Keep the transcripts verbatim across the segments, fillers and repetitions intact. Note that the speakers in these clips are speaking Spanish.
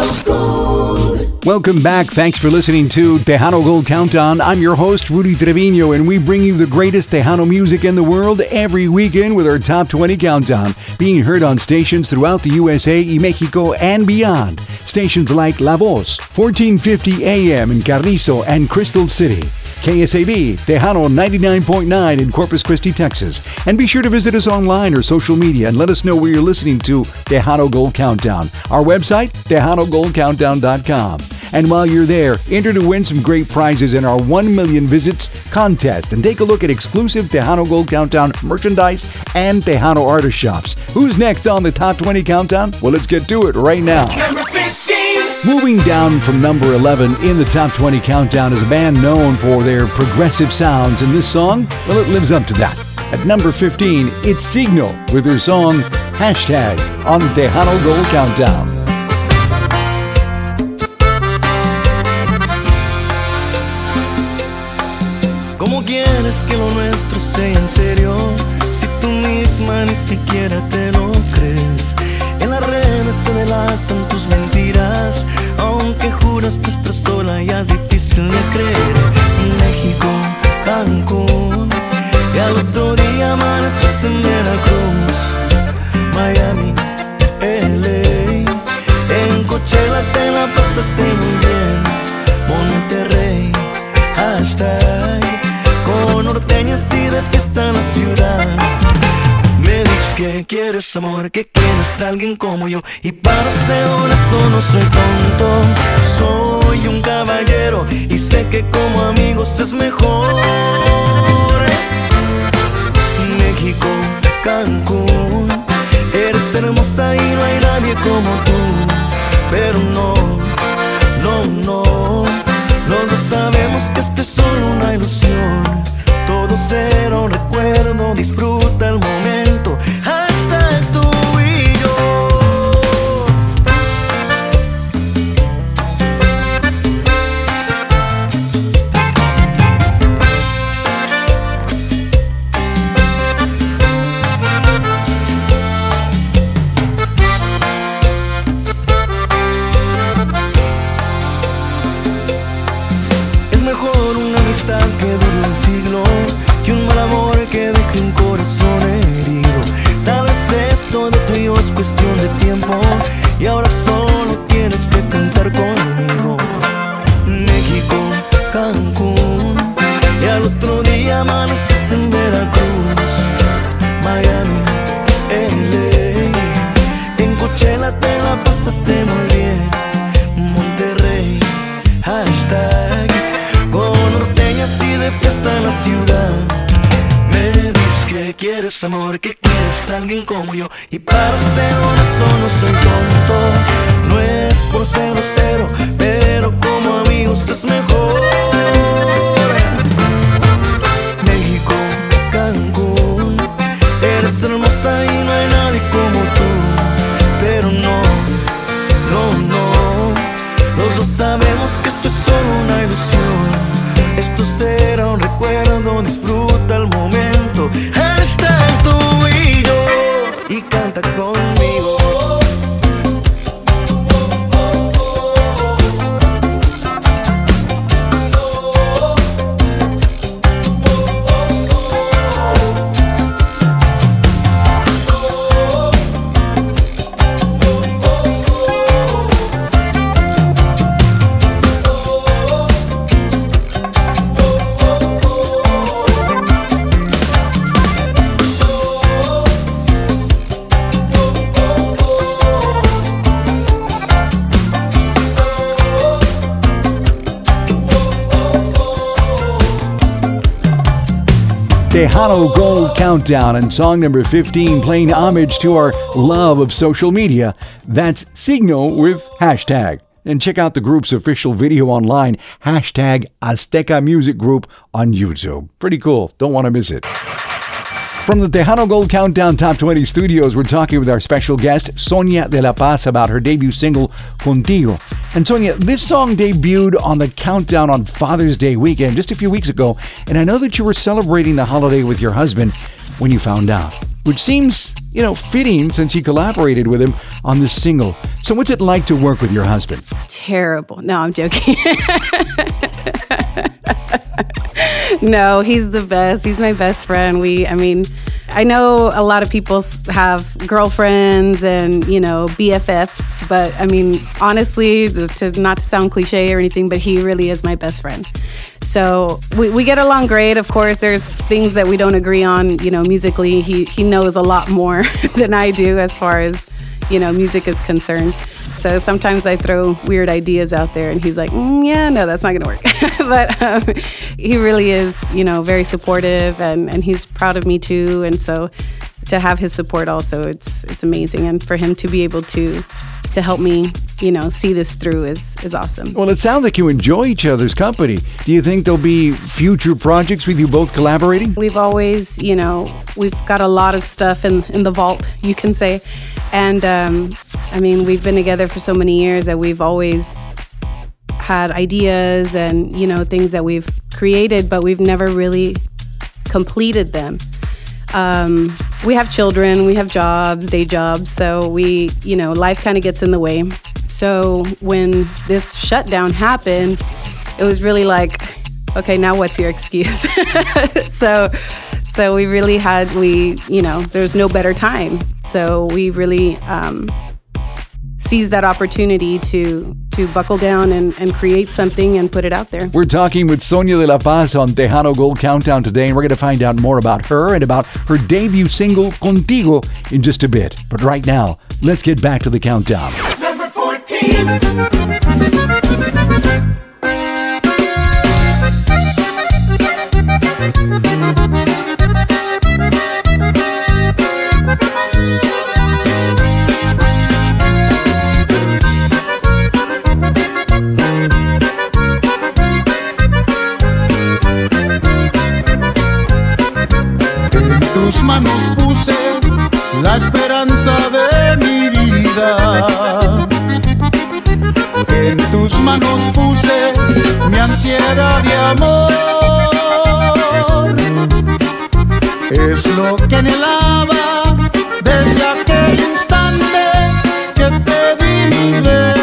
Welcome back. Thanks for listening to Tejano Gold Countdown. I'm your host, Rudy Trevino, and we bring you the greatest Tejano music in the world every weekend with our Top twenty Countdown, being heard on stations throughout the U S A, Mexico, and beyond. Stations like La Voz, fourteen fifty A M in Carrizo and Crystal City. K S A B, Tejano ninety-nine point nine in Corpus Christi, Texas. And be sure to visit us online or social media and let us know where you're listening to Tejano Gold Countdown. Our website, tejano gold countdown dot com. And while you're there, enter to win some great prizes in our one million Visits contest and take a look at exclusive Tejano Gold Countdown merchandise and Tejano artist shops. Who's next on the Top twenty Countdown? Well, let's get to it right now. Number fifteen. Moving down from number eleven in the Top twenty Countdown is a band known for their progressive sounds, and this song, well, it lives up to that. At number fifteen, it's Signo with their song Hashtag on Tejano Gold Countdown. ¿Cómo quieres que lo nuestro sea en serio? Si tú misma ni siquiera te lo crees. En las redes se delatan tus mentiras, aunque juras estar sola ya es difícil de creer. México, Cancún, y al otro día amaneces en Veracruz. Miami, L A, en Coachella te la pasaste muy bien. Monterrey, hashtag con norteñas y de fiesta en la ciudad. Me dices que quieres amor, que quieres a alguien como yo, y para ser honesto no soy tonto. Soy un caballero y sé que como amigos es mejor. México, Cancún, eres hermosa y no hay nadie como tú. Pero no, no, no, los dos sabemos que esto es solo una ilusión. Todo será un recuerdo, disfruta el momento. Hasta tú y yo. Es mejor una amistad que dure un siglo que un mal amor que deje un corazón herido. Tal vez esto de tú y yo es cuestión de tiempo, y ahora solo tienes que cantar conmigo. México, Cancún, y al otro día amaneces en Veracruz. Miami, L A, en Coachella te la pasaste muy bien. Monterrey, hashtag con norteñas y de fiesta en la ciudad. Me dices que quieres amor, que quieres a alguien como yo, y para ser honesto no soy tonto. No es por ser grosero, pero como amigos es mejor. México, Cancún, eres hermosa y no hay nadie como tú. Pero no, no, no, los dos sabemos que esto es solo una ilusión. Esto será un recuerdo, disfruta el momento. Hashtag tú y yo, y canta conmigo. Tejano Gold Countdown, and song number fifteen, paying homage to our love of social media. That's Signo with Hashtag. And check out the group's official video online, Hashtag Azteca Music Group on YouTube. Pretty cool. Don't want to miss it. From the Tejano Gold Countdown Top twenty Studios, we're talking with our special guest, Sonia de la Paz, about her debut single, Contigo. And Sonia, this song debuted on the Countdown on Father's Day weekend just a few weeks ago, and I know that you were celebrating the holiday with your husband when you found out. which seems, you know, fitting since you collaborated with him on this single. So what's it like to work with your husband? Terrible. No, I'm joking. No, he's the best. He's my best friend. We, I mean, I know a lot of people have girlfriends and, you know, B F Fs, but I mean, honestly, to not to sound cliche or anything, but he really is my best friend. So we, we get along great. Of course, there's things that we don't agree on, you know, musically. He, he knows a lot more than I do as far as, you know, music is concerned. So sometimes I throw weird ideas out there and he's like, mm, yeah, no, that's not going to work. But um, he really is, you know, very supportive and, and he's proud of me too. And so to have his support also, it's it's amazing. And for him to be able to to help me, you know, see this through is, is awesome. Well, it sounds like you enjoy each other's company. Do you think there'll be future projects with you both collaborating? We've always, you know, we've got a lot of stuff in, in the vault, you can say. And um, I mean, we've been together for so many years that we've always had ideas and, you know, things that we've created, but we've never really completed them. Um, we have children, we have jobs, day jobs, so we, you know, life kind of gets in the way. So when this shutdown happened, it was really like, okay, now what's your excuse? so, so we really had, we, you know, there's no better time. So we really um, seized that opportunity to to buckle down and, and create something and put it out there. We're talking with Sonia de la Paz on Tejano Gold Countdown today, and we're going to find out more about her and about her debut single, Contigo, in just a bit. But right now, let's get back to the countdown. Number fourteen. tus manos puse la esperanza de mi vida. En tus manos puse mi ansiedad de amor. Es lo que anhelaba desde aquel instante que te di mis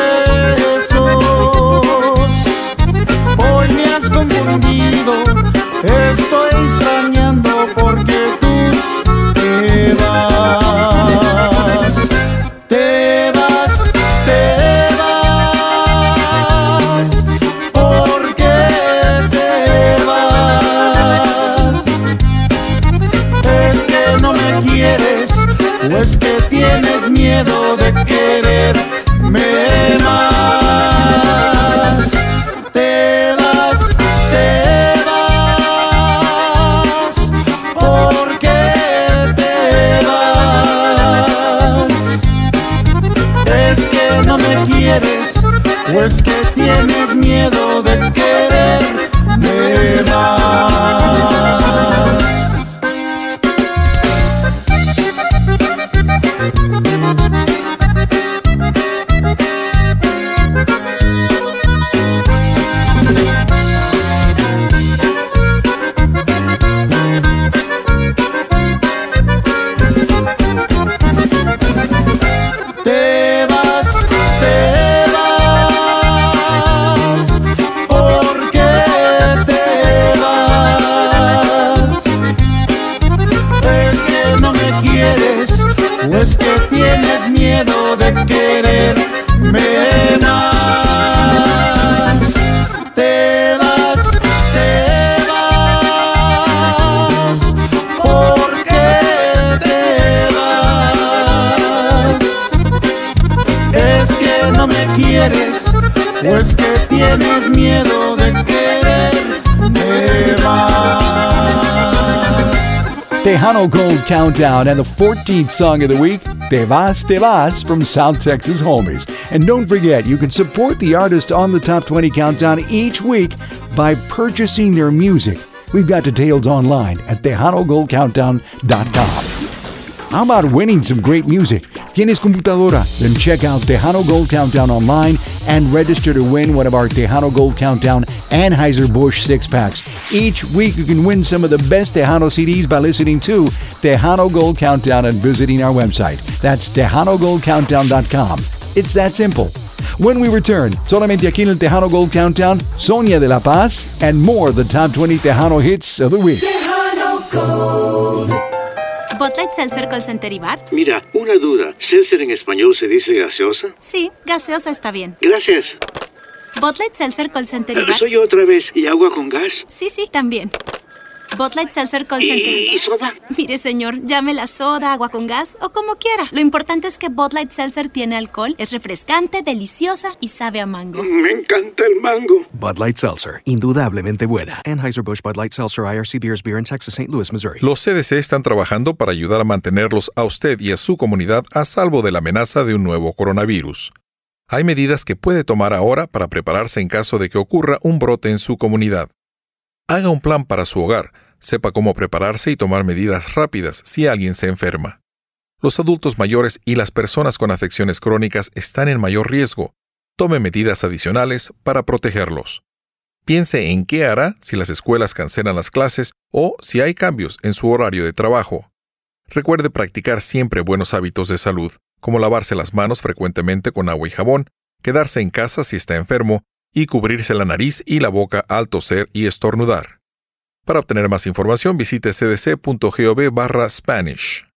besos. Hoy me has confundido, estoy extrañando porque tú te vas, te vas, te vas, porque te vas. Es que no me quieres, o es que tienes miedo de quererme más. Te vas, te vas, porque te vas. Es que no me quieres, o es que tienes miedo de quererme más. Es que tienes miedo de quererme más. Te vas, te vas, porque te vas. Es que no me quieres, o es que tienes miedo de quererme más. Tejano Gold Countdown and the fourteenth song of the week, Te Vas, Te Vas from South Texas Homies. And don't forget, you can support the artist on the Top twenty Countdown each week by purchasing their music. We've got details online at tejano gold countdown dot com. How about winning some great music? ¿Tienes computadora? Then check out Tejano Gold Countdown online and register to win one of our Tejano Gold Countdown Anheuser-Busch six-packs. Each week you can win some of the best Tejano C Ds by listening to Tejano Gold Countdown and visiting our website. That's tejano gold countdown dot com. It's that simple. When we return, solamente aquí en el Tejano Gold Countdown, Sonia de la Paz, and more of the top twenty Tejano hits of the week. Tejano Gold. ¿Bud Light Seltzer Call Center y Bar? Mira, una duda. ¿Seltzer en español se dice gaseosa? Sí, gaseosa está bien. Gracias. ¿Bud Light Seltzer Call Center y Bar? ¿Soy yo otra vez? ¿Y agua con gas? Sí, sí, también. Bud Light Seltzer Call Center y Bar. ¿Y soda? Mire, señor, llame la soda, agua con gas o como quiera. Lo importante es que Bud Light Seltzer tiene alcohol, es refrescante, deliciosa y sabe a mango. Me encanta el mango. Bud Light Seltzer, indudablemente buena. Anheuser-Busch Bud Light Seltzer I R C Beers Beer in Texas, Saint Louis, Missouri. Los C D C están trabajando para ayudar a mantenerlos a usted y a su comunidad a salvo de la amenaza de un nuevo coronavirus. Hay medidas que puede tomar ahora para prepararse en caso de que ocurra un brote en su comunidad. Haga un plan para su hogar. Sepa cómo prepararse y tomar medidas rápidas si alguien se enferma. Los adultos mayores y las personas con afecciones crónicas están en mayor riesgo. Tome medidas adicionales para protegerlos. Piense en qué hará si las escuelas cancelan las clases o si hay cambios en su horario de trabajo. Recuerde practicar siempre buenos hábitos de salud, como lavarse las manos frecuentemente con agua y jabón, quedarse en casa si está enfermo y cubrirse la nariz y la boca al toser y estornudar. Para obtener más información, visite c d c punto gov barra Spanish.